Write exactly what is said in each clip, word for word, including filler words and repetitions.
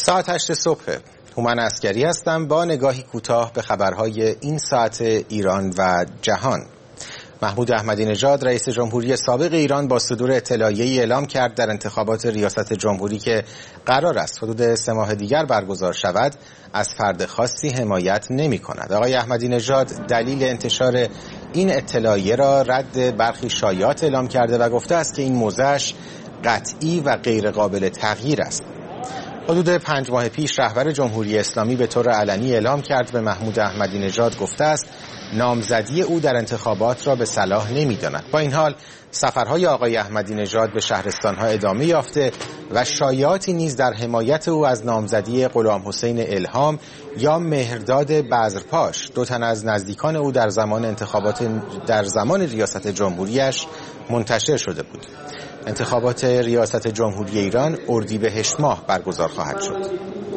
ساعت هشت صبح. هومن عسکری هستم با نگاهی کوتاه به خبرهای این ساعت ایران و جهان. محمود احمدی نژاد رئیس جمهوری سابق ایران با صدور اطلاعیه‌ای اعلام کرد در انتخابات ریاست جمهوری که قرار است حدود سه ماه دیگر برگزار شود از فرد خاصی حمایت نمی کند. آقای احمدی نژاد دلیل انتشار این اطلاعیه را رد برخی شایعات اعلام کرده و گفته است که این موضعش قطعی و غیر قابل تغییر است. حدود پنج ماه پیش رهبر جمهوری اسلامی به طور علنی اعلام کرد به محمود احمدی نژاد گفته است نامزدی او در انتخابات را به صلاح نمی‌داند. با این حال سفرهای آقای احمدی نژاد به شهرستان‌ها ادامه یافته و شایعاتی نیز در حمایت او از نامزدی غلام حسین الهام یا مهرداد بذرپاش، دو تن از نزدیکان او در زمان انتخابات در زمان ریاست جمهوریش منتشر شده بود. انتخابات ریاست جمهوری ایران اردیبهشت ماه برگزار خواهد شد.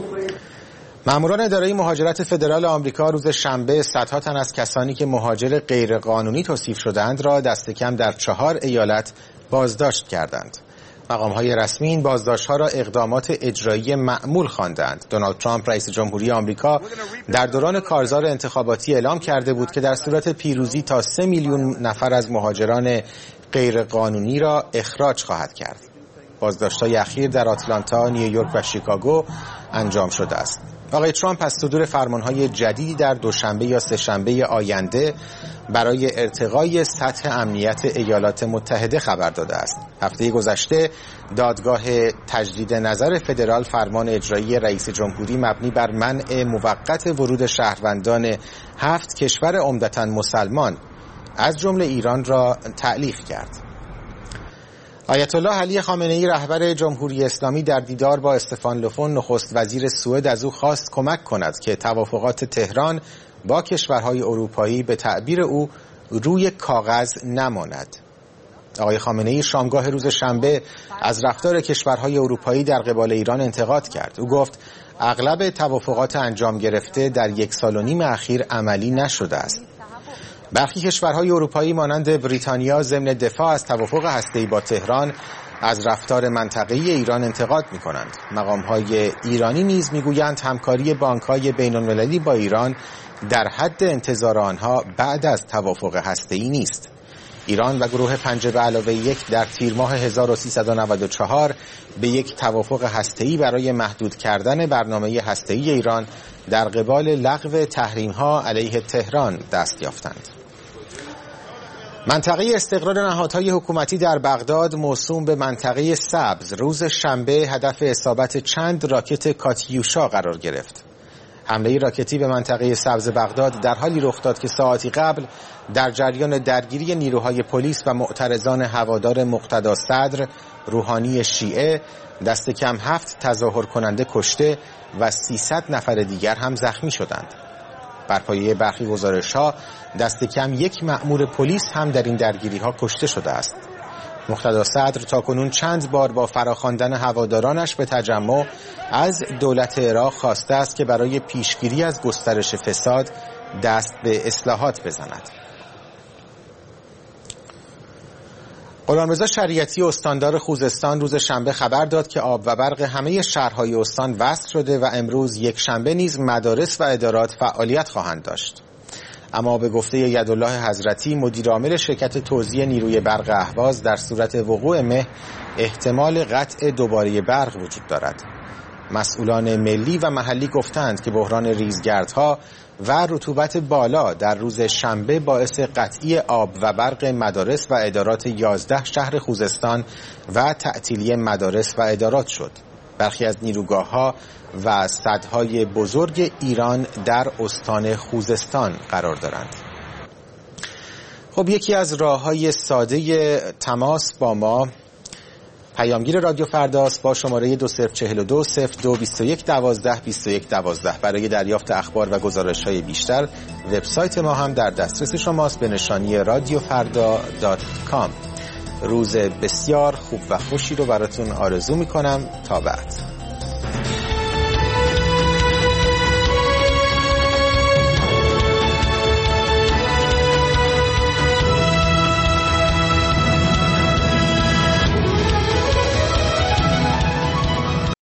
ماموران اداره مهاجرت فدرال آمریکا روز شنبه صدها تن از کسانی که مهاجر غیرقانونی توصیف شدند را دست کم در چهار ایالت بازداشت کردند. مقام‌های رسمی این بازداشت‌ها را اقدامات اجرایی معمول خواندند. دونالد ترامپ رئیس جمهوری آمریکا در دوران کارزار انتخاباتی اعلام کرده بود که در صورت پیروزی تا سه میلیون نفر از مهاجران غیرقانونی را اخراج خواهد کرد. بازداشت‌های اخیر در آتلانتا، نیویورک و شیکاگو انجام شده است. آقای ترامپ از صدور فرمانهای جدیدی در دوشنبه یا سه‌شنبه آینده برای ارتقای سطح امنیت ایالات متحده خبر داده است. هفته گذشته دادگاه تجدید نظر فدرال فرمان اجرایی رئیس جمهوری مبنی بر منع موقت ورود شهروندان هفت کشور عمدتاً مسلمان از جمله ایران را تعلیق کرد. آیت الله علی خامنه‌ای رهبر جمهوری اسلامی در دیدار با استفان لوفون نخست وزیر سوئد از او خواست کمک کند که توافقات تهران با کشورهای اروپایی به تعبیر او روی کاغذ نماند. آقای خامنه‌ای شامگاه روز شنبه از رفتار کشورهای اروپایی در قبال ایران انتقاد کرد. او گفت اغلب توافقات انجام گرفته در یک سال و نیم اخیر عملی نشده است. برخی کشورهای اروپایی مانند بریتانیا ضمن دفاع از توافق هسته‌ای با تهران از رفتار منطقه‌ای ایران انتقاد می‌کنند. مقام‌های ایرانی نیز می‌گویند همکاری بانک‌های بین‌المللی با ایران در حد انتظار آنها بعد از توافق هسته‌ای نیست. ایران و گروه پنجه به علاوه یک در تیر ماه هزار و سیصد و نود و چهار به یک توافق هسته‌ای برای محدود کردن برنامه هسته‌ای ایران در قبال لغو تحریم‌ها علیه تهران دست یافتند. منطقه استقرار نهادهای حکومتی در بغداد موسوم به منطقه سبز روز شنبه هدف اصابت چند راکت کاتیوشا قرار گرفت. حمله راکتی به منطقه سبز بغداد در حالی رخ داد که ساعتی قبل در جریان درگیری نیروهای پلیس و معترضان هوادار مقتدا صدر روحانی شیعه دست کم هفت تظاهر کننده کشته و سیصد نفر دیگر هم زخمی شدند. بر پایه برخی گزارش‌ها دست کم یک مأمور پلیس هم در این درگیری‌ها کشته شده است. مقتدا صدر تاکنون چند بار با فراخواندن هوادارانش به تجمع از دولت عراق خواسته است که برای پیشگیری از گسترش فساد دست به اصلاحات بزند. غلامرضا شریعتی استاندار خوزستان روز شنبه خبر داد که آب و برق همه شهرهای استان وصل شده و امروز یک شنبه نیز مدارس و ادارات فعالیت خواهند داشت. اما به گفته یدالله حضرتی مدیر عامل شرکت توزیع نیروی برق اهواز در صورت وقوع مه احتمال قطع دوباره برق وجود دارد. مسئولان ملی و محلی گفتند که بحران ریزگردها و رطوبت بالا در روز شنبه باعث قطعی آب و برق مدارس و ادارات یازده شهر خوزستان و تعطیلی مدارس و ادارات شد. برخی از نیروگاه‌ها و سدهای بزرگ ایران در استان خوزستان قرار دارند. خب یکی از راه‌های ساده تماس با ما پیامگیر رادیو فرداست با شماره دو صفر چهل و دو صفر دو بیست و یک دوازده بیست و یک دوازده. برای دریافت اخبار و گزارش‌های بیشتر وبسایت ما هم در دسترس شماست به نشانی رادیو فردا دات کام. روز بسیار خوب و خوشی رو براتون آرزو می‌کنم. تا بعد.